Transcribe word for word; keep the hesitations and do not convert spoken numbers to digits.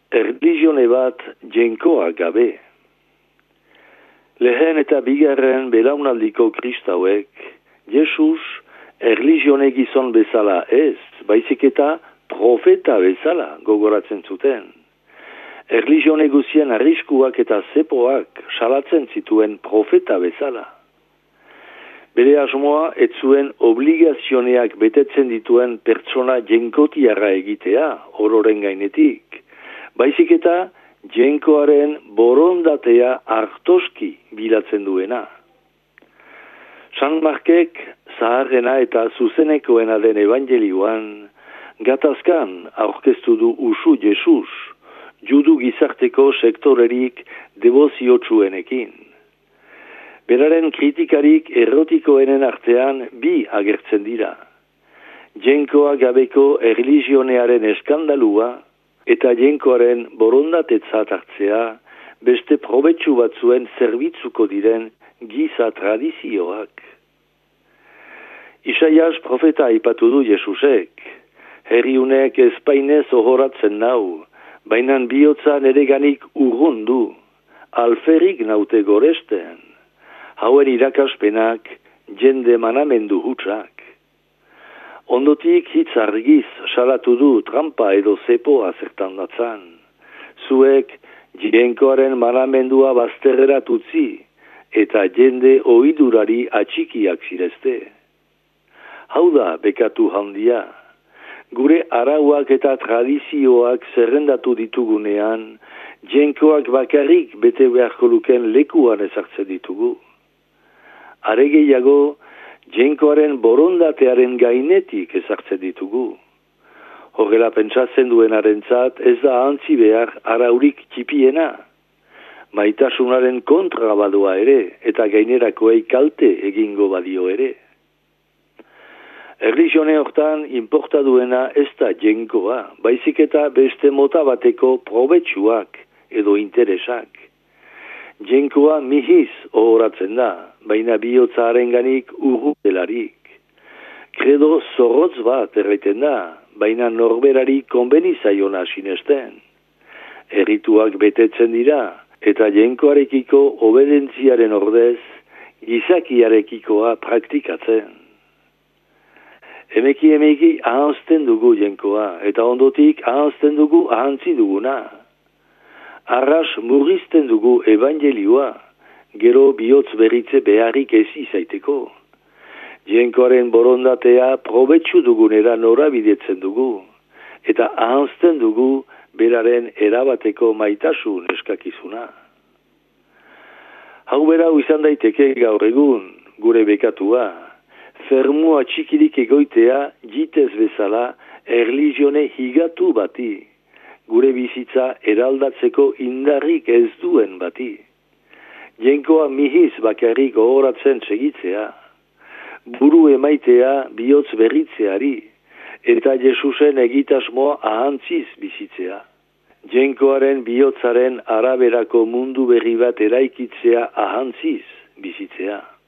erlizione bat jenkoa gabe. Lehen eta bigarren belaunaldiko kristauek, Jesus erlizione gizon bezala ez, baizik eta profeta bezala gogoratzen zuten. Erlizione guzien arriskuak eta zepoak salatzen zituen profeta bezala. Bere asmoa ez zuen obligazioneak betetzen dituen pertsona jenkotiarra egitea, ororen gainetik. Baizik eta jenkoaren borondatea hartoski bilatzen duena. San Markek zaharrena eta zuzenekoena den evangelioan, gatazkan aurkeztu du usu Jesus, judu gizarteko sektorerik devoziotsuenekin. Beraren kritikarik erotikoenen artean bi agertzen dira. Jenkoa gabeko erlijionearen eskandalua eta jenkoaren borondatetzat hartzea beste probetsu batzuen zerbitzuko diren giza tradizioak. Isaias profeta aipatu du Jesusek, herriunek ezpainez ohoratzen nau, bainan bihotza nereganik urrundu, alferrik naute goresten, hauen irakaspenak jende manamendu hutsak. Ondotik hitz argiz salatu du trampa edo zepoa zertan datzan. Zuek jenkoaren manamendua bazterrerat utzi eta jende oidurari atxikiak zirezte. Hau da bekatu handia. Gure arauak eta tradizioak zerrendatu ditugunean, jenkoak bakarrik bete beharko luken lekuan ezartzen ditugu. Are gehiago, jenkoaren borondatearen gainetik ezartzen ditugu. Horrela pentsatzen duenarentzat ez da ahantzi behar araurik txipiena. Maitasunaren kontra badoa ere eta gainerakoei kalte egingo badio ere. Erlizione hortan inporta duena ez da jenkoa, baizik eta beste mota bateko probetsuak edo interesak. Jenkoa mihiz ohoratzen da, baina bihotzaren ganik urru delarik. Kredo zorrotz bat erraiten da, baina norberari konbeni zaiona sinesten. Errituak betetzen dira, eta jenkoarekiko obedentziaren ordez, gizakiarekikoa praktikatzen. Emeki emeki ahanzten dugu jenkoa, eta ondotik ahanzten dugu ahantzi duguna. Arras murrizten dugu evangelioa, gero bihotz berritze beharrik ez izaiteko. Jenkoaren borondatea probetsu dugunera norabidetzen dugu, eta ahanzten dugu beraren erabateko maitasun eskakizuna. Hau berau izan daiteke gaur egun, gure bekatua, fermua txikirik egoitea jitez bezala erlizione higatu bati, gure bizitza eraldatzeko indarrik ez duen bati. Jenkoa mihiz bakarrik ohoratzen segitzea, buru emaitea bihotz berritzeari, eta Jesusen egitasmoa ahantziz bizitzea. Jenkoaren bihotzaren araberako mundu berri bat eraikitzea ahantziz bizitzea.